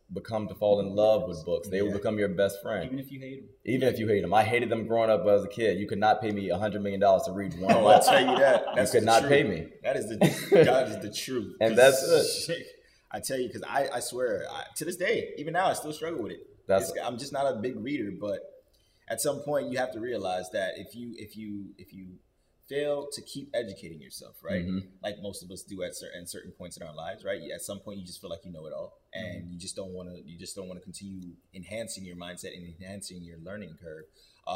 become to fall in love with books. They will become your best friend. Even if you hate them. Even if you hate them. I hated them growing up as a kid. You could not pay me $100 million to read one book. I'll tell you that. You could not pay me. That is the truth. And that's it. I tell you, because I swear, to this day, even now, I still struggle with it. I'm just not a big reader, but at some point, you have to realize that if you fail to keep educating yourself, right? Like most of us do at certain points in our lives, right? At some point, you just feel like you know it all, and you just don't want to continue enhancing your mindset and enhancing your learning curve.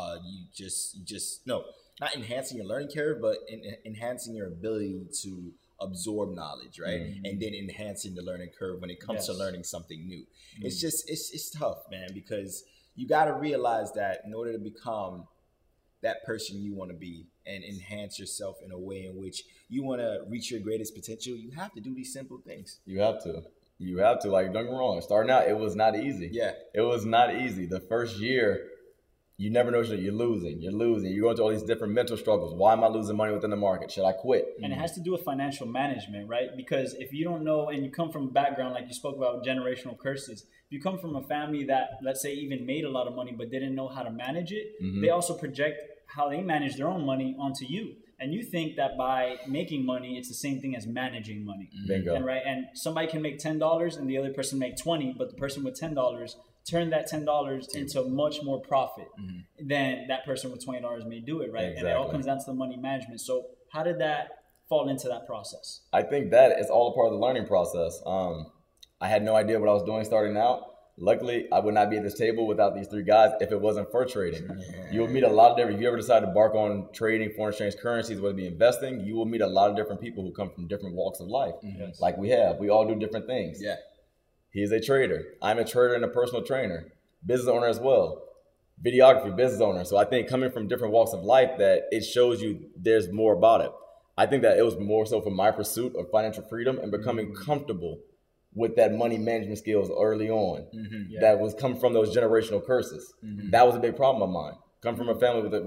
Not enhancing your learning curve, but enhancing your ability to absorb knowledge, right? And then enhancing the learning curve when it comes to learning something new. It's tough, man, because you got to realize that in order to become that person you want to be and enhance yourself in a way in which you want to reach your greatest potential, you have to do these simple things. You have to. Like, don't get me wrong. Starting out, it was not easy. Yeah. It was not easy. The first year, you never know you're losing. You're going through all these different mental struggles. Why am I losing money within the market? Should I quit? And it has to do with financial management, right? Because if you don't know, and you come from a background, like you spoke about generational curses, if you come from a family that, let's say, even made a lot of money but didn't know how to manage it, they also project how they manage their own money onto you. And you think that by making money, it's the same thing as managing money. Bingo. And somebody can make $10 and the other person make $20, but the person with $10 turn that $10 into much more profit than that person with $20 may do it, right? Exactly. And it all comes down to the money management. So how did that fall into that process? I think that is all a part of the learning process. I had no idea what I was doing starting out. Luckily, I would not be at this table without these three guys if it wasn't for trading. You'll meet a lot of different, if you ever decide to embark on trading foreign exchange currencies, whether it be investing, you will meet a lot of different people who come from different walks of life. Like we all do different things. Yeah. He's a trader. I'm a trader and a personal trainer. Business owner as well. Videography, business owner. So I think coming from different walks of life, that it shows you there's more about it. I think that it was more so for my pursuit of financial freedom and becoming comfortable with that money management skills early on. That was come from those generational curses. That was a big problem of mine. Come from a family that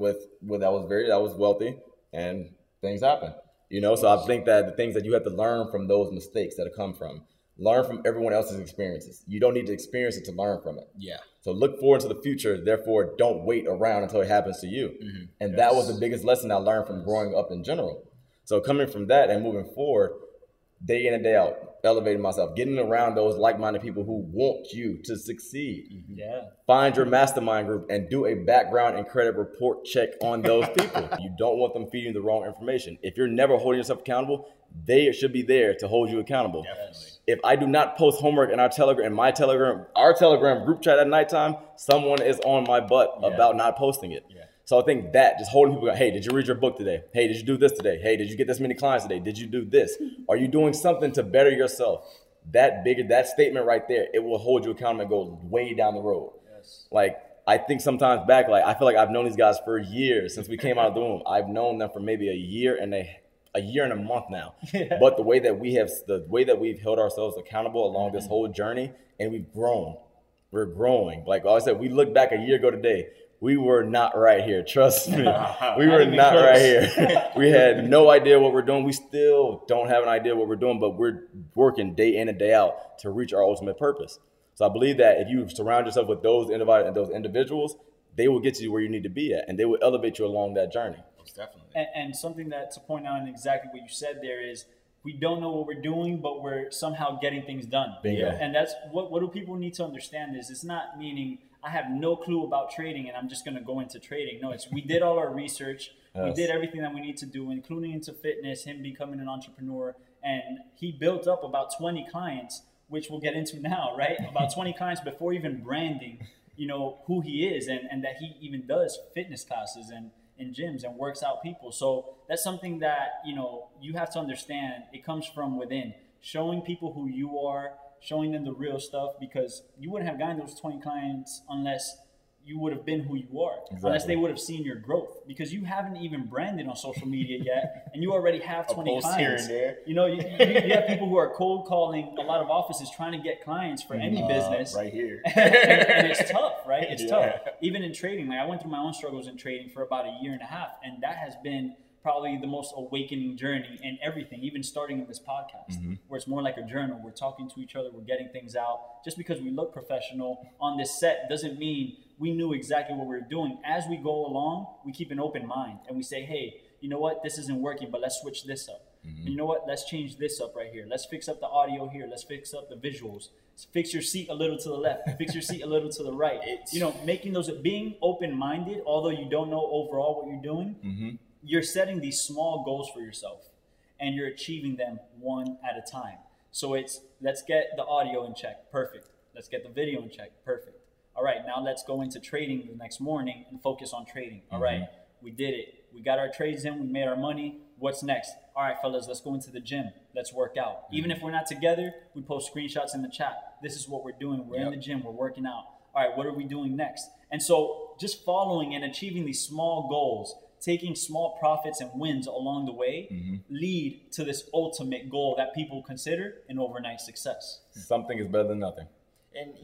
was wealthy, and things happen. So I think that the things that you have to learn from those mistakes that have come from. Learn from everyone else's experiences. You don't need to experience it to learn from it. Yeah. So look forward to the future. Therefore, don't wait around until it happens to you. And that was the biggest lesson I learned from growing up in general. So coming from that and moving forward, day in and day out, elevating myself, getting around those like-minded people who want you to succeed. Find your mastermind group and do a background and credit report check on those people. You don't want them feeding the wrong information. If you're never holding yourself accountable, they should be there to hold you accountable. Definitely. If I do not post homework in our Telegram group chat at nighttime, someone is on my butt about not posting it. So I think that just holding people, hey, did you read your book today? Hey, did you do this today? Hey, did you get this many clients today? Did you do this? Are you doing something to better yourself? That statement right there, it will hold you accountable and go way down the road. Like, I think sometimes back, like, I feel like I've known these guys for years since we came out of the womb. I've known them for maybe a year and a month now. But the way that we've held ourselves accountable along this whole journey, and we've grown. We're growing. Like I said, we look back a year ago today. We were not right here. Trust me. We were not right here. We had no idea what we're doing. We still don't have an idea what we're doing, but we're working day in and day out to reach our ultimate purpose. So I believe that if you surround yourself with those individuals, they will get you where you need to be at, and they will elevate you along that journey. Most definitely. And something that to point out, and exactly what you said there, is we don't know what we're doing, but we're somehow getting things done. Bingo. And that's what do people need to understand is it's not meaning I have no clue about trading and I'm just going to go into trading. No, we did all our research. We did everything that we need to do, including into fitness, him becoming an entrepreneur. And he built up about 20 clients, which we'll get into now, right? About 20 clients before even branding, who he is and that he even does fitness classes and in gyms and works out people. So that's something that, you have to understand. It comes from within, showing people who you are, showing them the real stuff, because you wouldn't have gotten those 20 clients unless you would have been who you are, unless they would have seen your growth, because you haven't even branded on social media yet, and you already have 20 clients. Here and there. You have people who are cold calling a lot of offices trying to get clients for any business. Right here. and it's tough, right? It's tough. Even in trading, like I went through my own struggles in trading for about a year and a half, and that has been probably the most awakening journey in everything, even starting in this podcast, where it's more like a journal. We're talking to each other, we're getting things out. Just because we look professional on this set doesn't mean we knew exactly what we were doing. As we go along, we keep an open mind and we say, hey, you know what, this isn't working, but let's switch this up. You know what, let's change this up right here. Let's fix up the audio here. Let's fix up the visuals. Fix your seat a little to the left. Fix your seat a little to the right. Making those, being open-minded, although you don't know overall what you're doing, you're setting these small goals for yourself and you're achieving them one at a time. So it's, let's get the audio in check. Perfect. Let's get the video in check. Perfect. All right, now let's go into trading the next morning and focus on trading. All right, we did it. We got our trades in. We made our money. What's next? All right, fellas, let's go into the gym. Let's work out. Even if we're not together, we post screenshots in the chat. This is what we're doing. We're in the gym. We're working out. All right, what are we doing next? And so just following and achieving these small goals, taking small profits and wins along the way lead to this ultimate goal that people consider an overnight success. Something is better than nothing. And,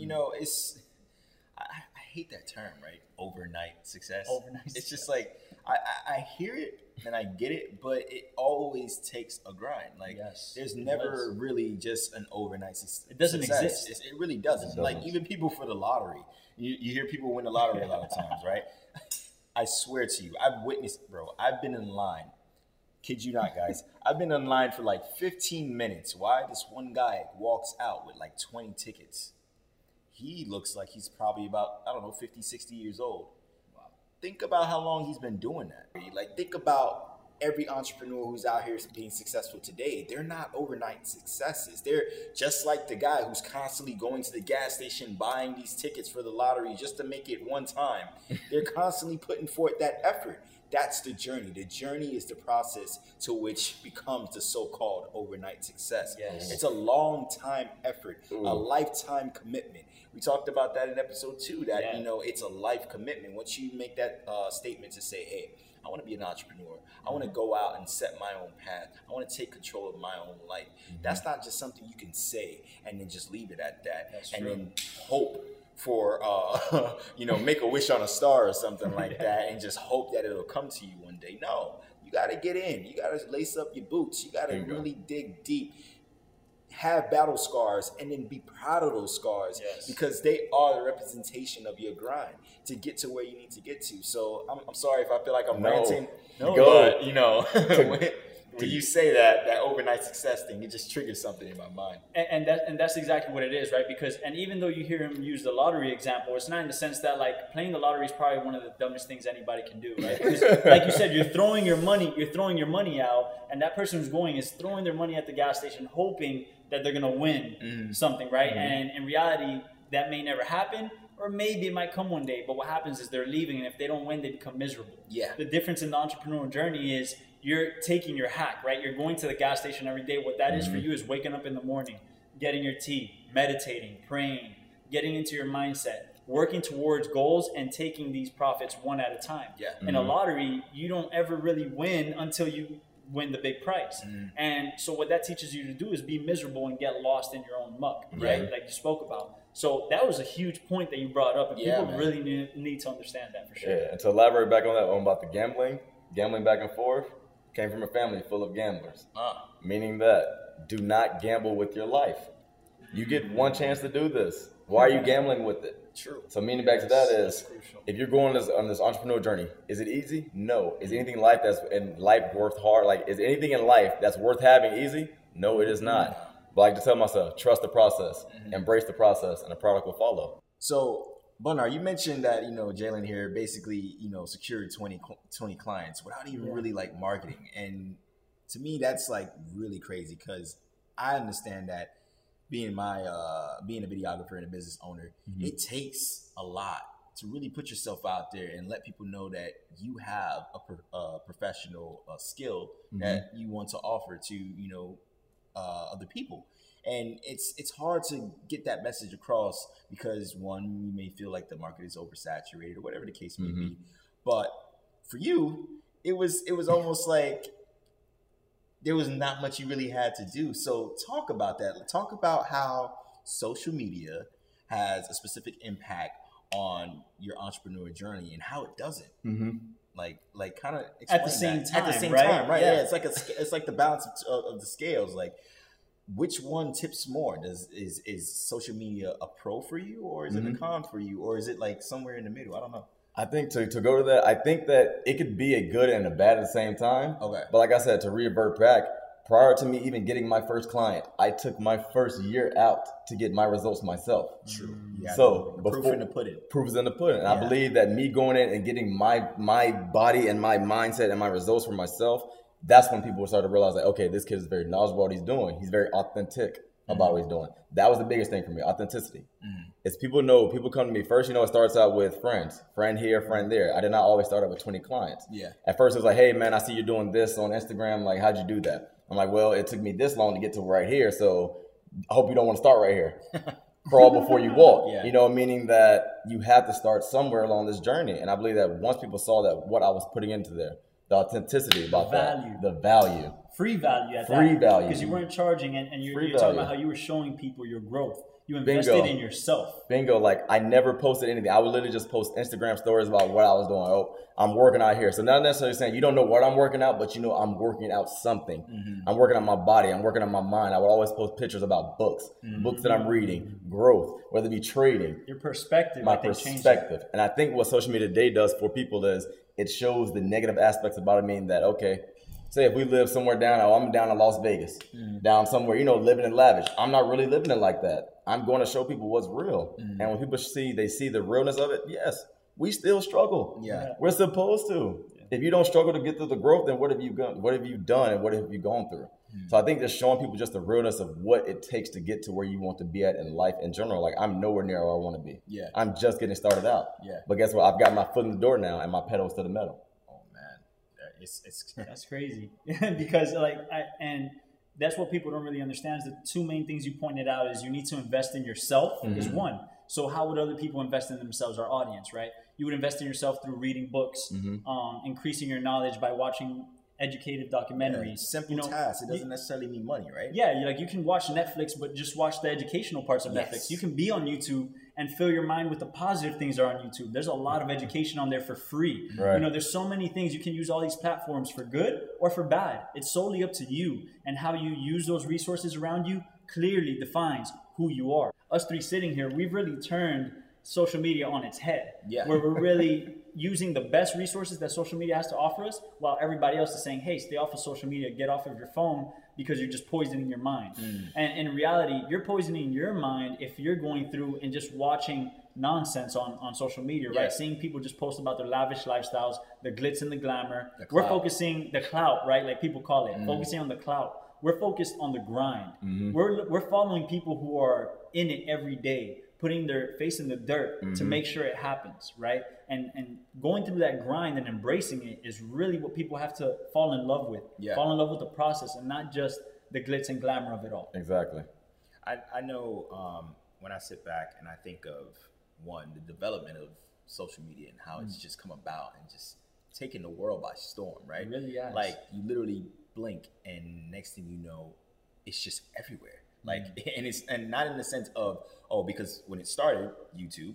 I hate that term, right? Overnight success. It's just like, I hear it and I get it, but it always takes a grind. Like, there's never really just an overnight success. It doesn't exist. It really doesn't. Like, even people for the lottery, you hear people win the lottery a lot of times, right? I swear to you, I've witnessed, bro, I've been in line. Kid you not, guys. I've been in line for like 15 minutes. Why? This one guy walks out with like 20 tickets. He looks like he's probably about, 50, 60 years old. Wow. Think about how long he's been doing that. Like, think about every entrepreneur who's out here being successful today. They're not overnight successes. They're just like the guy who's constantly going to the gas station, buying these tickets for the lottery just to make it one time. They're constantly putting forth that effort. That's the journey. The journey is the process to which becomes the so-called overnight success. Yes. It's a long time effort, a lifetime commitment. We talked about that in episode 2, that, it's a life commitment. Once you make that statement to say, hey, I want to be an entrepreneur. I want to go out and set my own path. I want to take control of my own life. That's not just something you can say and then just leave it at that. That's true. Then hope for, make a wish on a star or something like that and just hope that it'll come to you one day. No, you got to get in. You got to lace up your boots. You got to really dig deep, have battle scars, and then be proud of those scars because they are the representation of your grind to get to where you need to get to. So I'm sorry if I feel like I'm ranting, but when you say that overnight success thing, it just triggers something in my mind. And that's exactly what it is, right? Because, and even though you hear him use the lottery example, it's not in the sense that like playing the lottery is probably one of the dumbest things anybody can do, right? Because like you said, you're throwing your money out, and that person who's going is throwing their money at the gas station, hoping that they're gonna win something, right? And in reality, that may never happen, or maybe it might come one day. But what happens is they're leaving, and if they don't win, they become miserable. Yeah. The difference in the entrepreneurial journey is you're taking your hack, right? You're going to the gas station every day. What that is for you is waking up in the morning, getting your tea, meditating, praying, getting into your mindset, working towards goals, and taking these profits one at a time. Yeah. In a lottery, you don't ever really win until you win the big prize. And so what that teaches you to do is be miserable and get lost in your own muck, right? Like you spoke about. So that was a huge point that you brought up, and people really need to understand that for sure. Yeah, and to elaborate back on that one about the gambling back and forth, came from a family full of gamblers, meaning that do not gamble with your life. You get one chance to do this. Why are you gambling with it? True. So meaning back to that is, if you're going on this entrepreneurial journey, is it easy? No. Is anything in life worth hard? Like, is anything in life that's worth having easy? No, it is not. But I like to tell myself, trust the process, embrace the process, and the product will follow. So, Bonar, you mentioned that, Jalen here basically, secured 20 clients without even really like marketing. And to me, that's like really crazy because I understand that being a videographer and a business owner, it takes a lot to really put yourself out there and let people know that you have a professional skill that you want to offer to, other people. And it's hard to get that message across because, one, you may feel like the market is oversaturated or whatever the case may be. But for you, it was almost like there was not much you really had to do. So talk about that. Talk about how social media has a specific impact on your entrepreneur journey and how it doesn't. Like kind of at the same time, right? Yeah, it's like the balance of the scales. Like, which one tips more? Is social media a pro for you, or is it a con for you, or is it like somewhere in the middle? I don't know. I think to go to that, I think that it could be a good and a bad at the same time. Okay. But like I said, to revert back, prior to me even getting my first client, I took my first year out to get my results myself. True. So proof in the pudding. Proof is in the pudding. And I believe that me going in and getting my body and my mindset and my results for myself, that's when people started to realize, like, okay, this kid is very knowledgeable what he's doing. He's very authentic about what he's doing. That was the biggest thing for me, authenticity. It's people come to me first, it starts out with friends, friend here, friend there. I did not always start out with 20 clients. Yeah. At first it was like, hey man, I see you're doing this on Instagram. Like, how'd you do that? I'm like, well, it took me this long to get to right here. So I hope you don't want to start right here. Crawl before you walk, meaning that you have to start somewhere along this journey. And I believe that once people saw that what I was putting into there, the authenticity about the value. Free value at that. Free value. Because you weren't charging, and you're talking about how you were showing people your growth. You invested in yourself. Bingo. Like, I never posted anything. I would literally just post Instagram stories about what I was doing. Oh, I'm working out here. So not necessarily saying you don't know what I'm working out, but I'm working out something. I'm working on my body. I'm working on my mind. I would always post pictures about books that I'm reading, growth, whether it be trading. Your perspective. My perspective. And I think what social media today does for people is it shows the negative aspects about it, meaning that, okay, say if we live somewhere down, I'm down in Las Vegas, down somewhere, living in lavish. I'm not really living it like that. I'm going to show people what's real. And when people see the realness of it, yes, we still struggle. Yeah. We're supposed to. Yeah. If you don't struggle to get through the growth, then what have you done? What have you done and what have you gone through? So I think just showing people just the realness of what it takes to get to where you want to be at in life in general. Like, I'm nowhere near where I want to be. Yeah. I'm just getting started out. Yeah. But guess what? I've got my foot in the door now and my pedals to the metal. That's crazy. Because and that's what people don't really understand is the two main things you pointed out is you need to invest in yourself is one. So how would other people invest in themselves? Our audience, right? You would invest in yourself through reading books, increasing your knowledge by watching educative documentaries. Yeah, simple tasks. It doesn't necessarily mean money, right? Yeah, you can watch Netflix, but just watch the educational parts of Netflix. You can be on YouTube and fill your mind with the positive things that are on YouTube. There's a lot of education on there for free. Right. There's so many things. You can use all these platforms for good or for bad. It's solely up to you, and how you use those resources around you clearly defines who you are. Us three sitting here, we've really turned social media on its head. Yeah. Where we're really using the best resources that social media has to offer us, while everybody else is saying, hey, stay off of social media, get off of your phone, because you're just poisoning your mind. And in reality, you're poisoning your mind if you're going through and just watching nonsense on social media, right? Seeing people just post about their lavish lifestyles, the glitz and the glamour. We're focusing the clout, right? Like people call it, focusing on the clout. We're focused on the grind. We're following people who are in it every day, putting their face in the dirt to make sure it happens, right? And going through that grind and embracing it is really what people have to fall in love with. Yeah. Fall in love with the process and not just the glitz and glamour of it all. Exactly. I know when I sit back and I think of, one, the development of social media and how it's just come about and just taking the world by storm, right? It really has. Like, you literally blink and next thing you know, it's just everywhere. Like, and not in the sense of, because when it started, YouTube,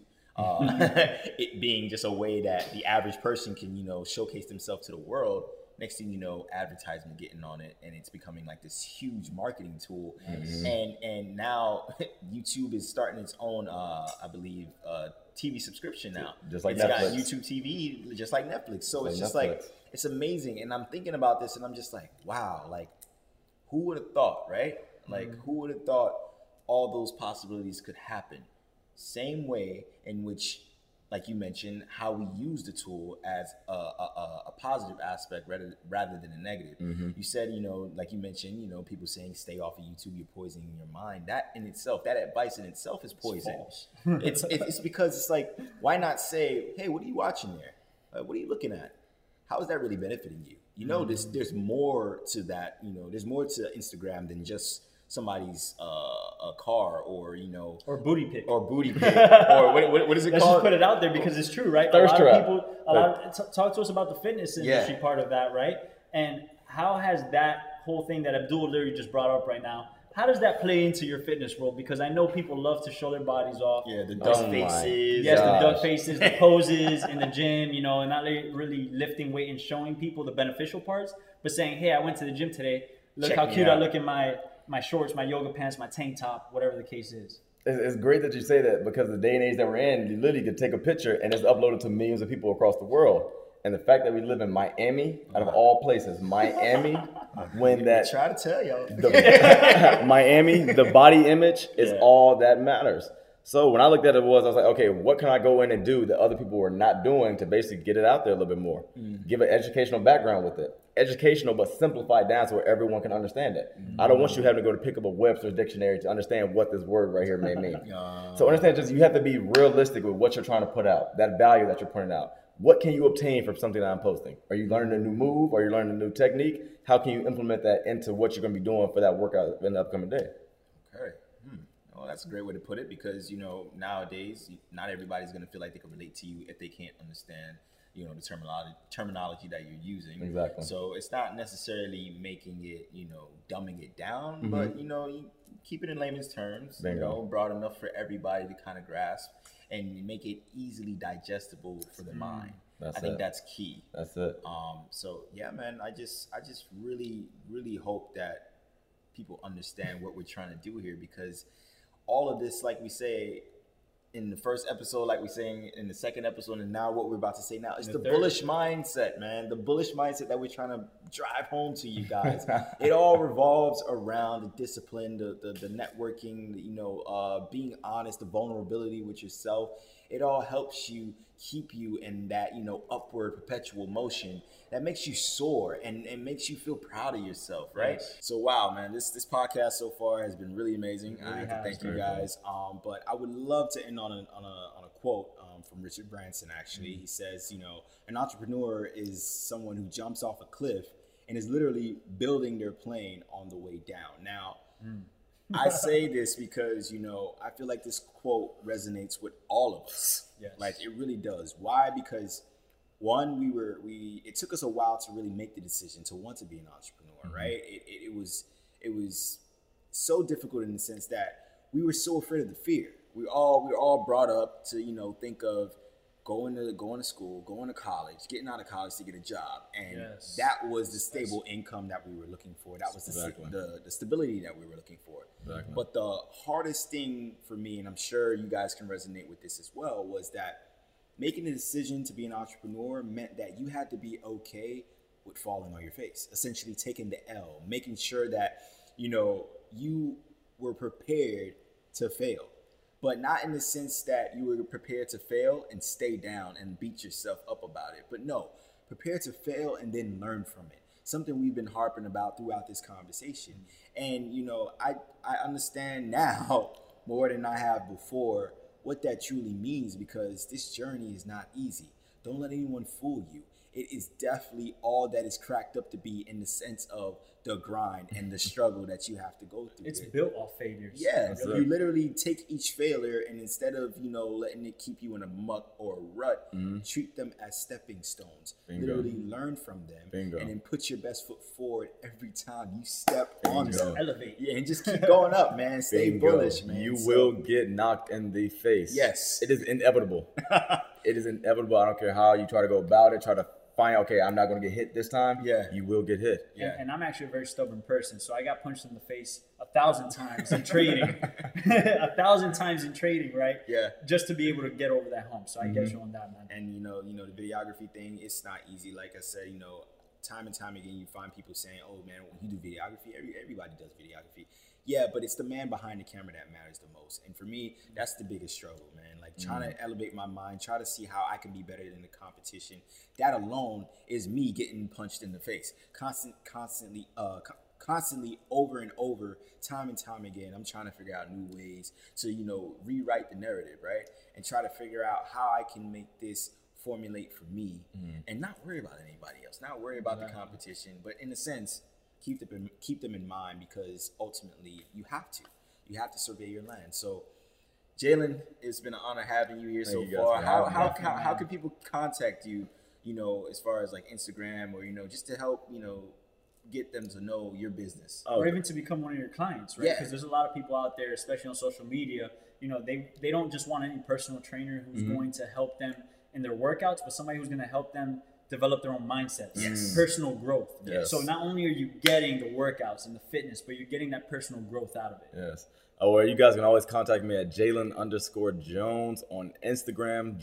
it being just a way that the average person can, showcase themselves to the world. Next thing you know, advertisement getting on it, and it's becoming like this huge marketing tool. And now YouTube is starting its own, I believe, TV subscription now. Just like Netflix. Got YouTube TV, just like Netflix. So it's just like, it's amazing. And I'm thinking about this, and I'm just like, wow, like, who would have thought, right? Like, who would have thought all those possibilities could happen? Same way in which, like you mentioned, how we use the tool as a positive aspect rather than a negative. You said, like you mentioned, people saying stay off of YouTube, you're poisoning your mind. That in itself, that advice in itself is poison. It's because it's like, why not say, hey, what are you watching there? What are you looking at? How is that really benefiting you? There's more to that. There's more to Instagram than just somebody's a car or booty pic or what is it Let's called? Just put it out there because it's true, right? Thirst trap. Talk to us about the fitness industry part of that, right? And how has that whole thing that Abdul literally just brought up right now, how does that play into your fitness world? Because I know people love to show their bodies off. Yeah, the duck faces. Yes, the duck faces, the poses in the gym, you know, and not really lifting weight and showing people the beneficial parts, but saying, hey, I went to the gym today. Look how cute I look in my shorts, my yoga pants, my tank top, whatever the case is. It's great that you say that, because the day and age that we're in, you literally could take a picture and it's uploaded to millions of people across the world. And the fact that we live in Miami, out of all places, Miami, when that try to tell y'all, Miami, the body image is all that matters. So when I looked at it, I was like, okay, what can I go in and do that other people were not doing to basically get it out there a little bit more? Give an educational background with it. Educational, but simplified down so where everyone can understand it. I don't want you having to go to pick up a Webster's dictionary to understand what this word right here may mean. So understand, just you have to be realistic with what you're trying to put out, that value that you're putting out. What can you obtain from something that I'm posting? Are you learning a new move? Are you learning a new technique? How can you implement that into what you're going to be doing for that workout in the upcoming day? Okay. Well, that's a great way to put it, because, you know, nowadays, not everybody's going to feel like they can relate to you if they can't understand, you know, the terminology that you're using. Exactly. So it's not necessarily making it, you know, dumbing it down, but, you know, you keep it in layman's terms, you know, broad enough for everybody to kind of grasp, and you make it easily digestible for the mind. I think that's key. That's it. So yeah, man, I just really, really hope that people understand what we're trying to do here, because all of this, like we say in the first episode, like we're saying in the second episode, and now what we're about to say now, is the bullish mindset, man. The bullish mindset that we're trying to drive home to you guys. It all revolves around the discipline, the networking, you know, being honest, the vulnerability with yourself. It all helps you keep you in that, you know, upward perpetual motion that makes you soar and makes you feel proud of yourself, right? Yes. So wow, man, this podcast so far has been really amazing. I have to thank you guys. But I would love to end on a quote from Richard Branson. Actually, he says, you know, an entrepreneur is someone who jumps off a cliff and is literally building their plane on the way down. Now, I say this because, you know, I feel like this quote resonates with all of us. Yes. Like, it really does. Why? Because one, it took us a while to really make the decision to want to be an entrepreneur, right? It was so difficult in the sense that we were so afraid of the fear. We were all brought up to, you know, think of going to school, going to college, getting out of college to get a job. And that was the stable income that we were looking for. That was the stability that we were looking for. Exactly. But the hardest thing for me, and I'm sure you guys can resonate with this as well, was that making the decision to be an entrepreneur meant that you had to be okay with falling on your face, essentially taking the L, making sure that, you know, you were prepared to fail. But not in the sense that you were prepared to fail and stay down and beat yourself up about it. But no, prepare to fail and then learn from it. Something we've been harping about throughout this conversation. And, you know, I understand now more than I have before what that truly means, because this journey is not easy. Don't let anyone fool you. It is definitely all that is cracked up to be, in the sense of the grind and the struggle that you have to go through. It's built off failures. Yeah, you literally take each failure, and instead of, you know, letting it keep you in a muck or a rut, treat them as stepping stones. Bingo. Literally learn from them. Bingo. And then put your best foot forward every time you step on them. Elevate. Yeah, and just keep going up, man. Stay bullish, man. You will get knocked in the face. Yes. It is inevitable. It is inevitable. I don't care how you try to go about it, try to find, okay, I'm not going to get hit this time. Yeah. You will get hit. Yeah. And I'm actually a very stubborn person. So I got punched in the face 1,000 times in trading. 1,000 times in trading, right? Yeah. Just to be able to get over that hump. So I get you on that, man. And, you know, the videography thing, it's not easy. Like I said, you know, time and time again, you find people saying, oh, man, when you do videography, everybody does videography. Yeah, but it's the man behind the camera that matters the most. And for me, that's the biggest struggle, man. Like, trying to elevate my mind, try to see how I can be better than the competition. That alone is me getting punched in the face. Constantly over and over, time and time again, I'm trying to figure out new ways to, you know, rewrite the narrative, right? And try to figure out how I can make this formulate for me and not worry about anybody else, not worry about the competition, but in a sense, keep them in mind, because ultimately you have to survey your land. So Jalen, it's been an honor having you here so far. How can people contact you, you know, as far as like Instagram, or, you know, just to help, you know, get them to know your business. Or even to become one of your clients, right? Because there's a lot of people out there, especially on social media, you know, they don't just want any personal trainer who's going to help them in their workouts, but somebody who's going to help them develop their own mindsets, personal growth. So not only are you getting the workouts and the fitness, but you're getting that personal growth out of it. Well, you guys can always contact me at Jalen_Jones on Instagram,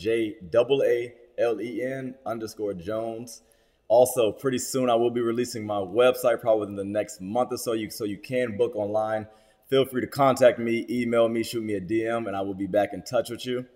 JAALEN_Jones. Also, pretty soon I will be releasing my website, probably within the next month or so. So you can book online. Feel free to contact me, email me, shoot me a DM, and I will be back in touch with you.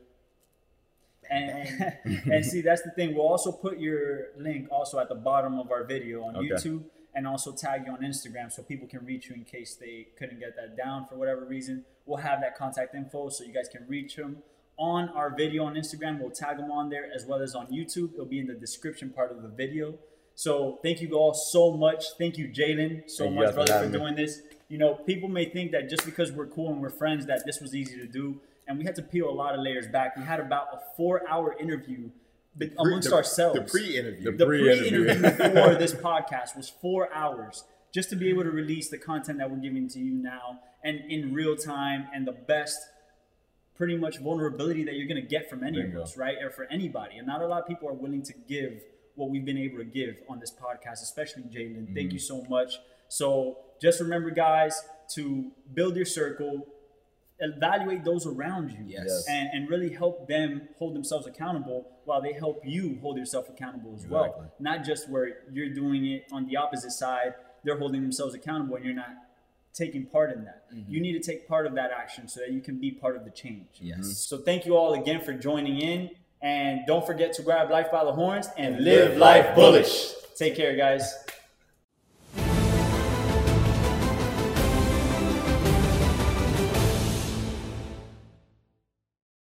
And see, that's the thing. We'll also put your link also at the bottom of our video on YouTube, and also tag you on Instagram so people can reach you in case they couldn't get that down for whatever reason. We'll have that contact info so you guys can reach them on our video on Instagram. We'll tag them on there as well as on YouTube. It'll be in the description part of the video. So thank you all so much. Thank you, Jalen, so much, brother, for doing this. You know, people may think that just because we're cool and we're friends that this was easy to do. And we had to peel a lot of layers back. We had about a 4-hour interview amongst ourselves. The pre-interview. The pre-interview before this podcast was 4 hours just to be able to release the content that we're giving to you now and in real time and the best pretty much vulnerability that you're going to get from any of us, right? Or for anybody. And not a lot of people are willing to give what we've been able to give on this podcast, especially Jalen. Thank you so much. So just remember, guys, to build your circle, evaluate those around you, and really help them hold themselves accountable while they help you hold yourself accountable as well. Not just where you're doing it on the opposite side, they're holding themselves accountable and you're not taking part in that. You need to take part of that action so that you can be part of the change. So thank you all again for joining in, and don't forget to grab life by the horns and live life bullish. Take care, guys.